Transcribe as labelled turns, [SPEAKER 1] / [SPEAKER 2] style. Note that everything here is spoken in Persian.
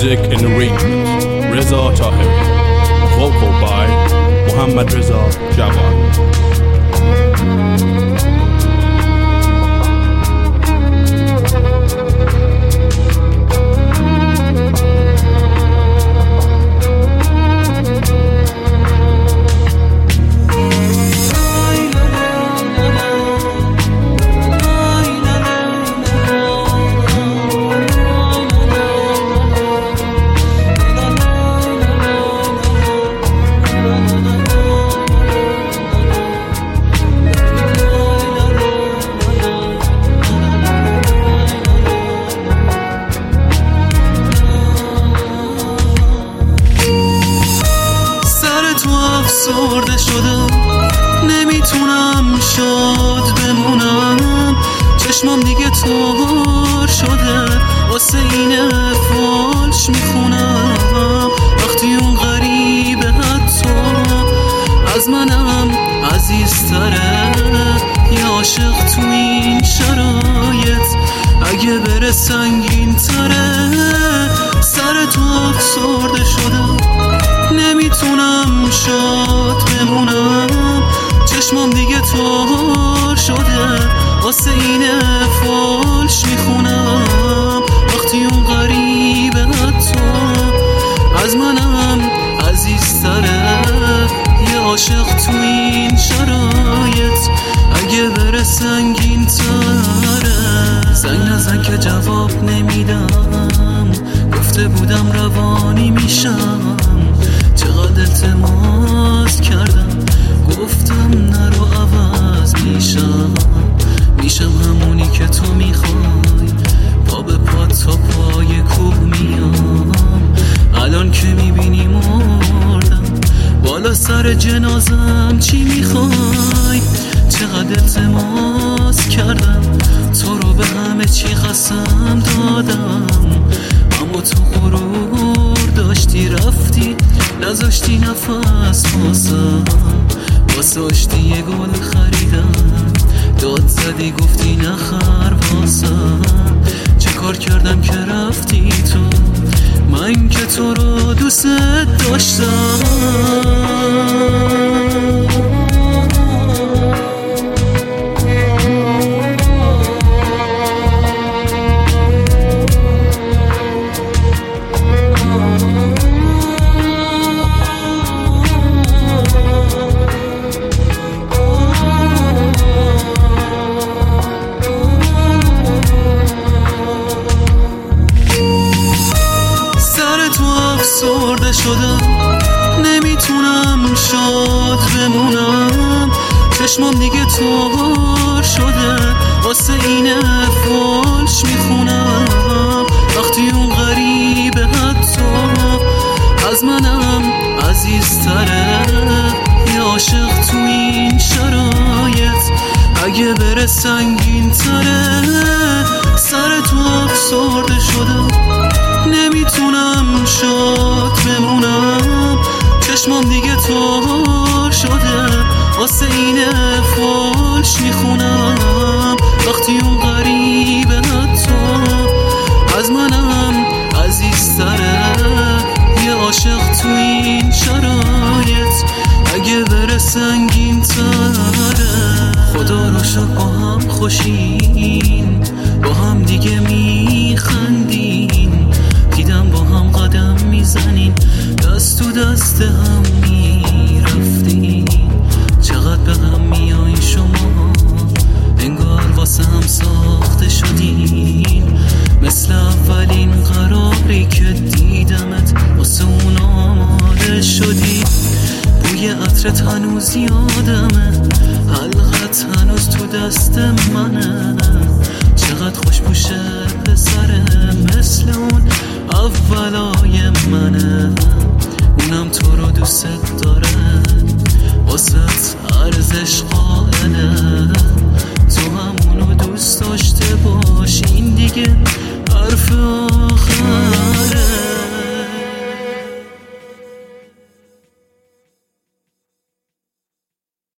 [SPEAKER 1] Music and arrangement, Reza Tahiri. Vocal by Muhammad Reza Javan.
[SPEAKER 2] افسرده شدم نمیتونم شاد بمونم، چشمام دیگه تار شده واسه این فالش میخونم. وقتی اون غریبه حتی از منم عزیزتره، یه عاشق تو این شرایط اگه بره سنگین تره. سر تو افسرده شدم نمیتونم شاد بمونم، چشمام دیگه تار شده واسه این فالش میخونم. وقتی اون غریبه حتی از منم عزیزتره، یه عاشق تو این شرایط اگه بره سنگین تره. زنگ نزن که جواب نمیدم، گفته بودم روانی میشم، چقدر التماس کردم گفتم نرو عوض میشم همونی که تو میخوای، پا به پا تا پای کوه میام. الان که میبینی مردم بالا سر جنازم چی میخوای؟ چقدر التماس کردم تو رو به همه چی قسم دادم، اما تو غرور داشتی رفتی نذاشتی نفس واسه آشتی یه گل خریدم، داد زدی گفتی نخر واسم. چه کار کردم که رفتی تو، من که تو رو دوست داشتم. افسرده شدم نمیتونم شاد بمونم، چشمام دیگه تار شده واسه این فالش میخونم. وقتی اون غریبه حتی از منم عزیزتره، یه عاشق تو این شرایط اگه بره سنگین تره. سر تو افسرده شدم نمیتونم شاد بمونم، چشمام دیگه تار شده واسه این فالش میخونم. وقتی اون غریبه حتی از منم عزیزتره، یه عاشق تو این شرایط اگه بره سنگین تره. خدا رو شکر با هم خوشین، با هم دیگه میخندین، دیدم با هم قدم میزنین، دست تو دست هم میرفتین. چقدر به هم میایین شما، انگار واسه هم ساخته شدین، مثل اولین قراری که دیدمت واسه اون آماده شدی. بوی عطرت هنوز یادمه، حلقت هنوز تو دست منه، چقدر خوش پوشه پسره مثل اون اولای منه. اونم تو رو دوست داره، واسه ارزش قائله، تو همونو دوست داشته باش، این دیگه حرف